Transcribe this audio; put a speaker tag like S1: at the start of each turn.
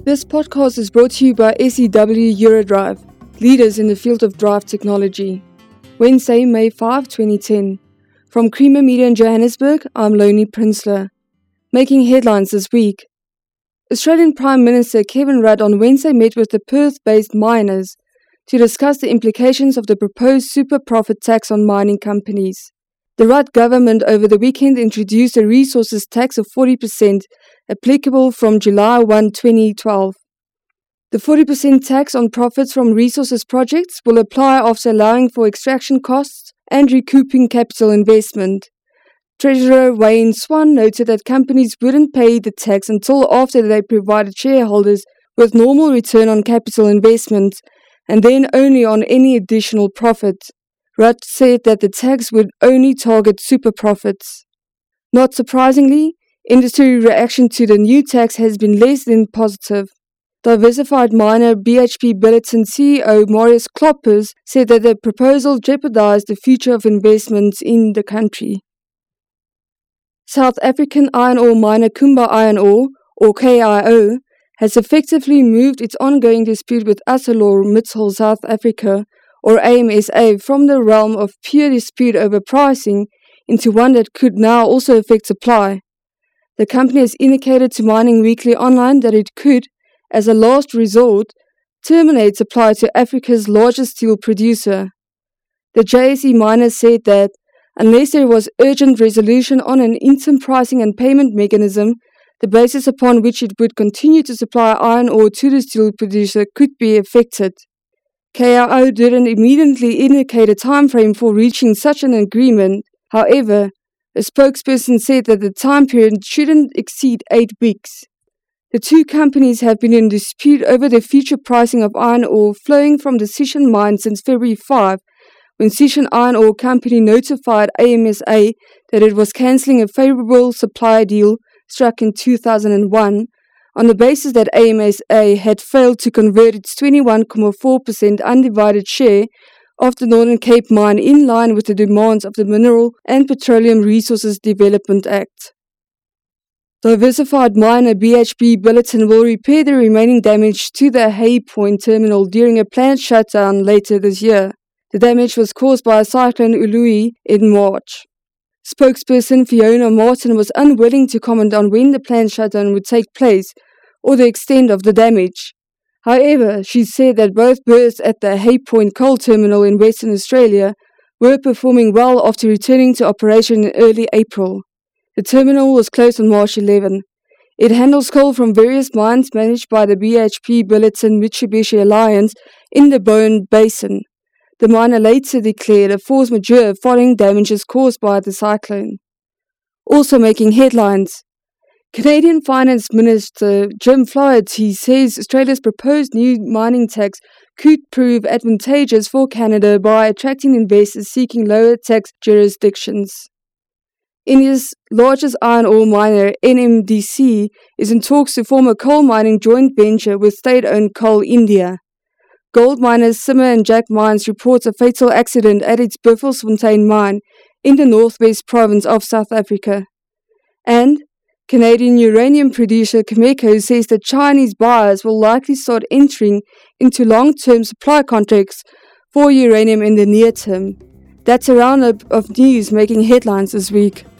S1: This podcast is brought to you by SEW Eurodrive, leaders in the field of drive technology. Wednesday, May 5, 2010. From Creamer Media in Johannesburg, I'm Loni Prinsloo. Making headlines this week. Australian Prime Minister Kevin Rudd on Wednesday met with the Perth-based miners to discuss the implications of the proposed super profit tax on mining companies. The Rudd government over the weekend introduced a resources tax of 40% applicable from July 1, 2012. The 40% tax on profits from resources projects will apply after allowing for extraction costs and recouping capital investment. Treasurer Wayne Swan noted that companies wouldn't pay the tax until after they provided shareholders with normal return on capital investment, and then only on any additional profit. Rudd said that the tax would only target super profits. Not surprisingly, industry reaction to the new tax has been less than positive. Diversified miner BHP Billiton CEO Marius Kloppers said that the proposal jeopardized the future of investments in the country. South African iron ore miner Kumba Iron Ore, or KIO, has effectively moved its ongoing dispute with ArcelorMittal South Africa, or AMSA, from the realm of pure dispute over pricing into one that could now also affect supply. The company has indicated to Mining Weekly Online that it could, as a last resort, terminate supply to Africa's largest steel producer. The JSE miners said that, unless there was urgent resolution on an interim pricing and payment mechanism, the basis upon which it would continue to supply iron ore to the steel producer could be affected. KIO didn't immediately indicate a time frame for reaching such an agreement. However, a spokesperson said that the time period shouldn't exceed 8 weeks. The two companies have been in dispute over the future pricing of iron ore flowing from the Sishen mine since February 5, when Sishen Iron Ore Company notified AMSA that it was cancelling a favourable supply deal struck in 2001 on the basis that AMSA had failed to convert its 21.4% undivided share of the Northern Cape mine in line with the demands of the Mineral and Petroleum Resources Development Act. Diversified miner BHP Billiton will repair the remaining damage to the Hay Point terminal during a planned shutdown later this year. The damage was caused by a cyclone Ului in March. Spokesperson Fiona Martin was unwilling to comment on when the planned shutdown would take place or the extent of the damage. However, she said that both berths at the Hay Point coal terminal in Western Australia were performing well after returning to operation in early April. The terminal was closed on March 11. It handles coal from various mines managed by the BHP Billiton Mitsubishi Alliance in the Bowen Basin. The miner later declared a force majeure following damages caused by the cyclone. Also making headlines. Canadian Finance Minister Jim Flaherty says Australia's proposed new mining tax could prove advantageous for Canada by attracting investors seeking lower tax jurisdictions. India's largest iron ore miner, NMDC, is in talks to form a coal mining joint venture with state-owned Coal India. Gold miners Simmer and Jack Mines reports a fatal accident at its Buffelsfontein mine in the northwest province of South Africa. And Canadian uranium producer Cameco says that Chinese buyers will likely start entering into long-term supply contracts for uranium in the near term. That's a roundup of news making headlines this week.